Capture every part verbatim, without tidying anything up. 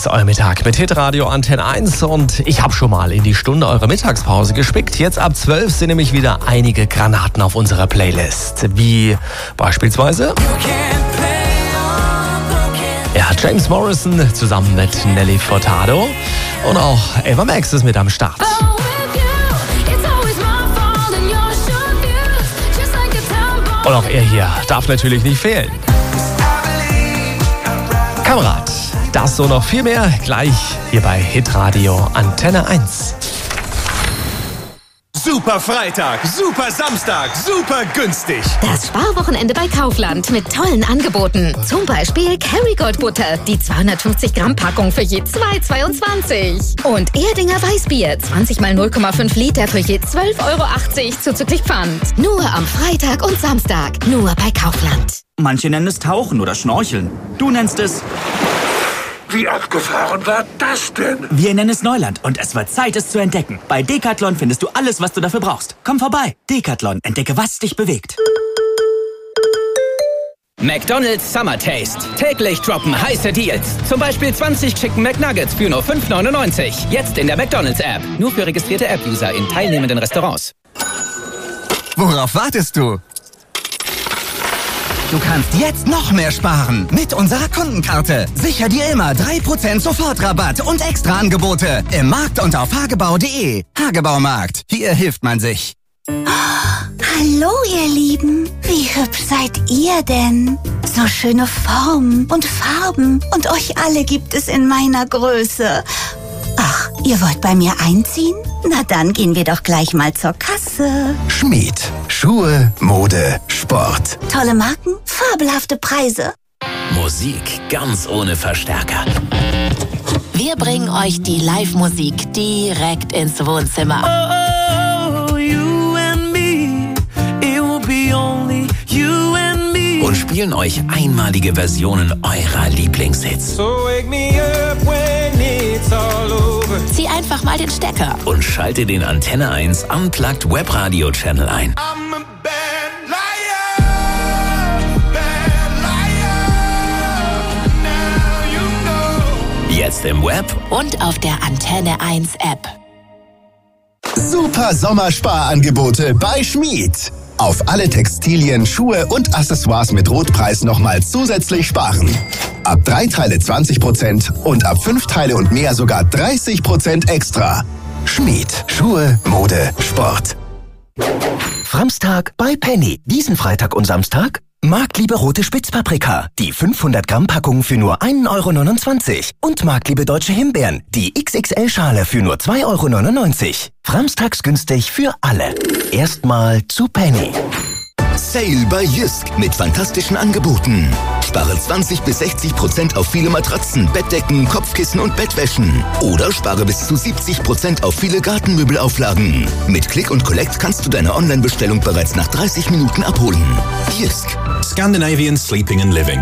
eins, euer Mittag mit Hitradio Antenne eins und ich habe schon mal in die Stunde eurer Mittagspause gespickt. Jetzt ab zwölf sind nämlich wieder einige Granaten auf unserer Playlist, wie beispielsweise ja, James Morrison zusammen mit Nelly Furtado und auch Ava Max ist mit am Start. Und auch er hier darf natürlich nicht fehlen. Kamerad, das so noch viel mehr gleich hier bei Hitradio Antenne eins. Super Freitag, super Samstag, super günstig. Das Sparwochenende bei Kaufland mit tollen Angeboten. Zum Beispiel Kerrygold Butter, die zweihundertfünfzig Gramm Packung für je zwei Euro zweiundzwanzig. Und Erdinger Weißbier, zwanzig mal null Komma fünf Liter für je zwölf Euro achtzig zuzüglich Pfand. Nur am Freitag und Samstag, nur bei Kaufland. Manche nennen es Tauchen oder Schnorcheln. Du nennst es... Wie abgefahren war das denn? Wir nennen es Neuland und es wird Zeit, es zu entdecken. Bei Decathlon findest du alles, was du dafür brauchst. Komm vorbei. Decathlon, entdecke, was dich bewegt. McDonald's Summer Taste. Täglich droppen heiße Deals. Zum Beispiel zwanzig Chicken McNuggets für nur fünf neunundneunzig. Jetzt in der McDonald's App. Nur für registrierte App-User in teilnehmenden Restaurants. Worauf wartest du? Du kannst jetzt noch mehr sparen mit unserer Kundenkarte. Sicher dir immer drei Prozent Sofortrabatt und extra Angebote im Markt und auf hagebau punkt de. Hagebaumarkt, hier hilft man sich. Hallo ihr Lieben, wie hübsch seid ihr denn? So schöne Formen und Farben und euch alle gibt es in meiner Größe. Ach, ihr wollt bei mir einziehen? Na dann gehen wir doch gleich mal zur Kasse. Schmied. Schuhe, Mode, Sport. Tolle Marken, fabelhafte Preise. Musik ganz ohne Verstärker. Wir bringen euch die Live-Musik direkt ins Wohnzimmer. Oh, oh, you and me, it will be only you and me. Und spielen euch einmalige Versionen eurer Lieblingshits. So wake me up when it's all over. Zieh einfach mal den Stecker. Und schalte den Antenne eins Unplugged Webradio Channel ein. I'm a bad liar, bad liar. Now you know. Jetzt im Web und auf der Antenne eins App. Super Sommerspar-Angebote bei Schmied. Auf alle Textilien, Schuhe und Accessoires mit Rotpreis nochmal zusätzlich sparen. Ab drei Teile zwanzig Prozent und ab fünf Teile und mehr sogar dreißig Prozent extra. Schmied. Schuhe, Mode, Sport. Framstag bei Penny. Diesen Freitag und Samstag Marktliebe rote Spitzpaprika. Die fünfhundert Gramm Packung für nur ein Euro neunundzwanzig. Und Marktliebe deutsche Himbeeren. Die X X L-Schale für nur zwei Euro neunundneunzig. Framstags günstig für alle. Erstmal zu Penny. Sale bei Jysk mit fantastischen Angeboten. Spare zwanzig bis sechzig Prozent auf viele Matratzen, Bettdecken, Kopfkissen und Bettwäschen. Oder spare bis zu siebzig Prozent auf viele Gartenmöbelauflagen. Mit Click und Collect kannst du deine Online-Bestellung bereits nach dreißig Minuten abholen. Jysk. Scandinavian Sleeping and Living.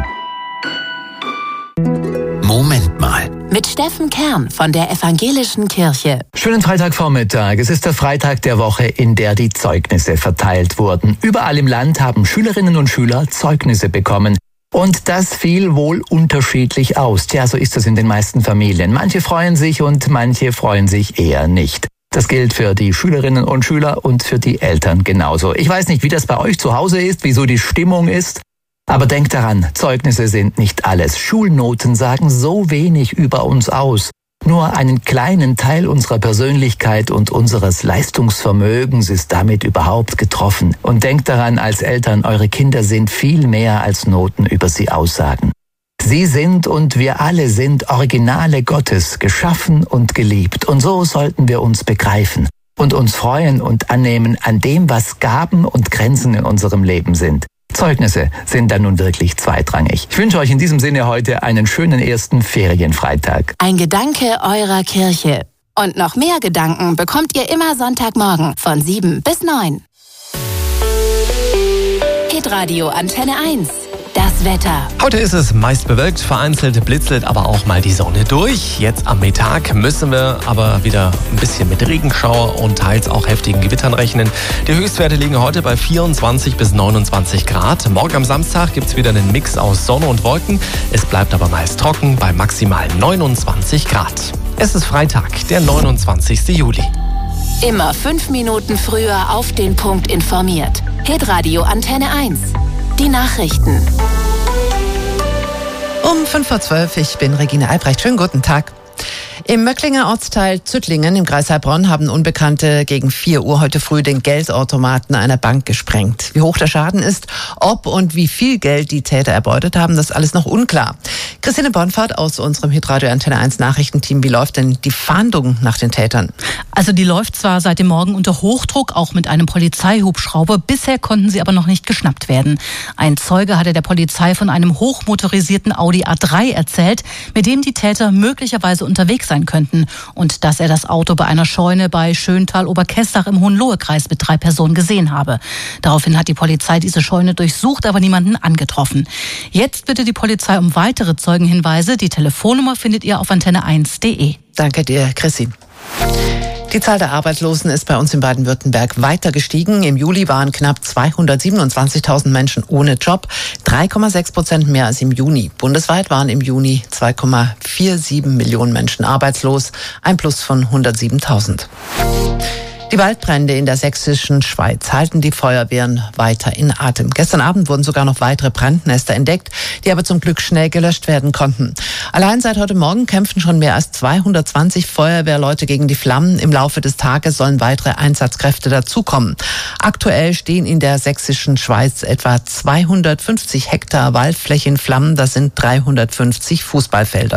Moment mal. Mit Steffen Kern von der Evangelischen Kirche. Schönen Freitagvormittag. Es ist der Freitag der Woche, in der die Zeugnisse verteilt wurden. Überall im Land haben Schülerinnen und Schüler Zeugnisse bekommen. Und das fiel wohl unterschiedlich aus. Tja, so ist es in den meisten Familien. Manche freuen sich und manche freuen sich eher nicht. Das gilt für die Schülerinnen und Schüler und für die Eltern genauso. Ich weiß nicht, wie das bei euch zu Hause ist, wieso die Stimmung ist. Aber denkt daran, Zeugnisse sind nicht alles. Schulnoten sagen so wenig über uns aus. Nur einen kleinen Teil unserer Persönlichkeit und unseres Leistungsvermögens ist damit überhaupt getroffen. Und denkt daran, als Eltern, eure Kinder sind viel mehr als Noten über sie aussagen. Sie sind und wir alle sind Originale Gottes, geschaffen und geliebt. Und so sollten wir uns begreifen und uns freuen und annehmen an dem, was Gaben und Grenzen in unserem Leben sind. Zeugnisse sind dann nun wirklich zweitrangig. Ich wünsche euch in diesem Sinne heute einen schönen ersten Ferienfreitag. Ein Gedanke eurer Kirche. Und noch mehr Gedanken bekommt ihr immer Sonntagmorgen von sieben bis neun. Hitradio Antenne eins. Das das Wetter. Heute ist es meist bewölkt, vereinzelt blitzelt aber auch mal die Sonne durch. Jetzt am Mittag müssen wir aber wieder ein bisschen mit Regenschauer und teils auch heftigen Gewittern rechnen. Die Höchstwerte liegen heute bei vierundzwanzig bis neunundzwanzig Grad. Morgen am Samstag gibt es wieder einen Mix aus Sonne und Wolken. Es bleibt aber meist trocken bei maximal neunundzwanzig Grad. Es ist Freitag, der neunundzwanzigsten Juli. Immer fünf Minuten früher auf den Punkt informiert. Hitradio Antenne eins. Die Nachrichten. Um fünf vor zwölf, ich bin Regine Albrecht. Schönen guten Tag. Im Möcklinger Ortsteil Züttlingen im Kreis Heilbronn haben Unbekannte gegen vier Uhr heute früh den Geldautomaten einer Bank gesprengt. Wie hoch der Schaden ist, ob und wie viel Geld die Täter erbeutet haben, das ist alles noch unklar. Christine Bonfahrt aus unserem Hitradio Antenne eins Nachrichtenteam. Wie läuft denn die Fahndung nach den Tätern? Also die läuft zwar seit dem Morgen unter Hochdruck, auch mit einem Polizeihubschrauber. Bisher konnten sie aber noch nicht geschnappt werden. Ein Zeuge hatte der Polizei von einem hochmotorisierten Audi A drei erzählt, mit dem die Täter möglicherweise unterwegs sein könnten und dass er das Auto bei einer Scheune bei Schöntal-Oberkestach im Hohenlohe-Kreis mit drei Personen gesehen habe. Daraufhin hat die Polizei diese Scheune durchsucht, aber niemanden angetroffen. Jetzt bittet die Polizei um weitere Zeugenhinweise. Die Telefonnummer findet ihr auf antenne eins punkt de. Danke dir, Chrissy. Die Zahl der Arbeitslosen ist bei uns in Baden-Württemberg weiter gestiegen. Im Juli waren knapp zweihundertsiebenundzwanzigtausend Menschen ohne Job, drei Komma sechs Prozent mehr als im Juni. Bundesweit waren im Juni zwei Komma siebenundvierzig Millionen Menschen arbeitslos, ein Plus von hundertsiebentausend. Die Waldbrände in der sächsischen Schweiz halten die Feuerwehren weiter in Atem. Gestern Abend wurden sogar noch weitere Brandnester entdeckt, die aber zum Glück schnell gelöscht werden konnten. Allein seit heute Morgen kämpfen schon mehr als zweihundertzwanzig Feuerwehrleute gegen die Flammen. Im Laufe des Tages sollen weitere Einsatzkräfte dazukommen. Aktuell stehen in der sächsischen Schweiz etwa zweihundertfünfzig Hektar Waldfläche in Flammen. Das sind dreihundertfünfzig Fußballfelder.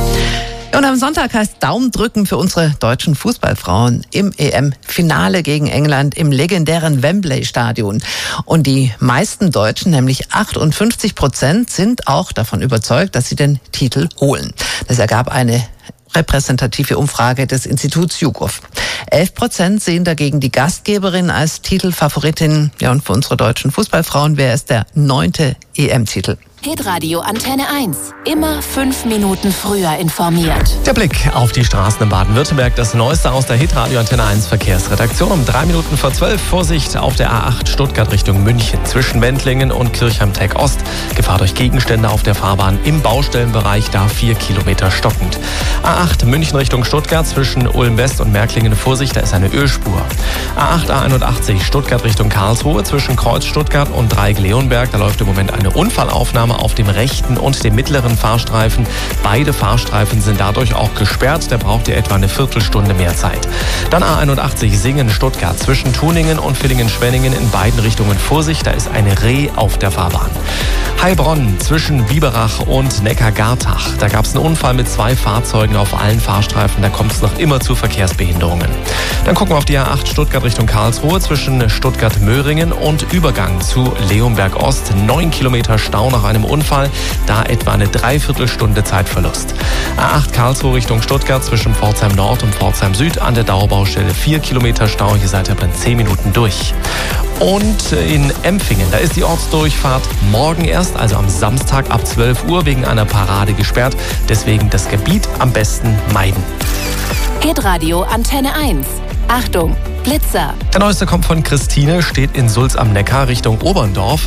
Und am Sonntag heißt Daumen drücken für unsere deutschen Fußballfrauen im E M-Finale gegen England im legendären Wembley-Stadion. Und die meisten Deutschen, nämlich achtundfünfzig Prozent, sind auch davon überzeugt, dass sie den Titel holen. Das ergab eine repräsentative Umfrage des Instituts YouGov. Elf Prozent sehen dagegen die Gastgeberin als Titelfavoritin. Ja, und für unsere deutschen Fußballfrauen wäre es der neunte E M-Titel. Hitradio Antenne eins. Immer fünf Minuten früher informiert. Der Blick auf die Straßen in Baden-Württemberg. Das Neueste aus der Hitradio Antenne eins Verkehrsredaktion. Um drei Minuten vor zwölf. Vorsicht auf der A acht Stuttgart Richtung München. Zwischen Wendlingen und Kirchheim-Teck Ost. Gefahr durch Gegenstände auf der Fahrbahn im Baustellenbereich. Da vier Kilometer stockend. A acht München Richtung Stuttgart. Zwischen Ulm-West und Märklingen. Vorsicht, da ist eine Ölspur. A acht A einundachtzig Stuttgart Richtung Karlsruhe. Zwischen Kreuz Stuttgart und Dreieck-Leonberg. Da läuft im Moment eine Unfallaufnahme auf dem rechten und dem mittleren Fahrstreifen. Beide Fahrstreifen sind dadurch auch gesperrt. Da braucht ihr etwa eine Viertelstunde mehr Zeit. Dann A einundachtzig Singen-Stuttgart. Zwischen Tuningen und Villingen-Schwenningen in beiden Richtungen Vorsicht. Da ist eine Reh auf der Fahrbahn. Heilbronn zwischen Biberach und Neckargartach. Da gab es einen Unfall mit zwei Fahrzeugen auf allen Fahrstreifen. Da kommt es noch immer zu Verkehrsbehinderungen. Dann gucken wir auf die A acht Stuttgart Richtung Karlsruhe. Zwischen Stuttgart-Möhringen und Übergang zu Leonberg Ost. Neun Kilometer Stau nach einem Unfall, da etwa eine Dreiviertelstunde Zeitverlust. A acht Karlsruhe Richtung Stuttgart zwischen Pforzheim Nord und Pforzheim Süd an der Dauerbaustelle vier Kilometer Stau. Hier seid ihr etwa in zehn Minuten durch. Und in Empfingen, da ist die Ortsdurchfahrt morgen erst, also am Samstag ab zwölf Uhr wegen einer Parade gesperrt. Deswegen das Gebiet am besten meiden. Hitradio Antenne eins. Achtung, Blitzer. Der neueste kommt von Christine, steht in Sulz am Neckar Richtung Oberndorf.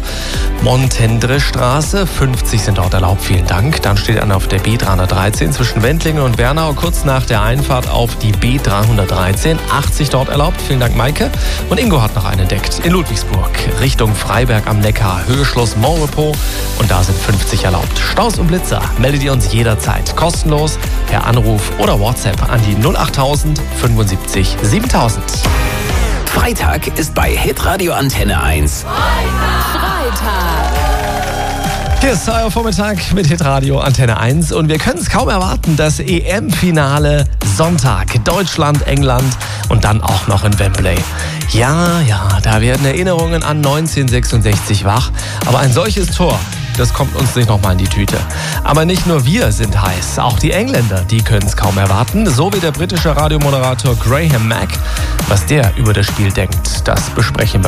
Montendre-Straße, fünfzig sind dort erlaubt, vielen Dank. Dann steht einer auf der B dreihundertdreizehn zwischen Wendlingen und Wernau, kurz nach der Einfahrt auf die B dreihundertdreizehn, achtzig dort erlaubt, vielen Dank Maike. Und Ingo hat noch einen entdeckt, in Ludwigsburg, Richtung Freiberg am Neckar, Höhe Schloss Montrepo und da sind fünfzig erlaubt. Staus und Blitzer meldet ihr uns jederzeit, kostenlos, per Anruf oder WhatsApp an die null achttausend fünfundsiebzig siebentausend. Freitag ist bei Hitradio Antenne eins. Freitag. Hier ist euer Vormittag mit Hitradio Antenne eins und wir können es kaum erwarten, das E M-Finale Sonntag. Deutschland, England und dann auch noch in Wembley. Ja, ja, da werden Erinnerungen an neunzehnhundertsechsundsechzig wach, aber ein solches Tor, das kommt uns nicht nochmal in die Tüte. Aber nicht nur wir sind heiß, auch die Engländer, die können es kaum erwarten. So wie der britische Radiomoderator Graham Mack. Was der über das Spiel denkt, das besprechen wir